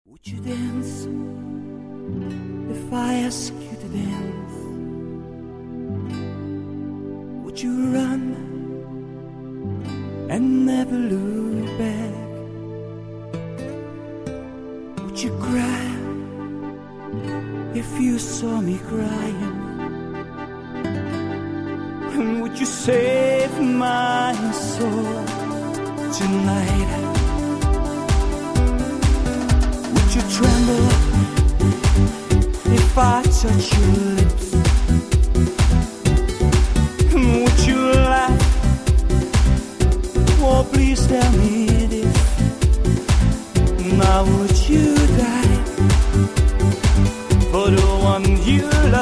Would you dance if I ask you to dance? Would you run and never look back? Would you cry if you saw me crying? And would you save my soul tonight? Would you tremble if I touch your lips? Would you laugh? Oh, please tell me this. Now would you die for the one you love?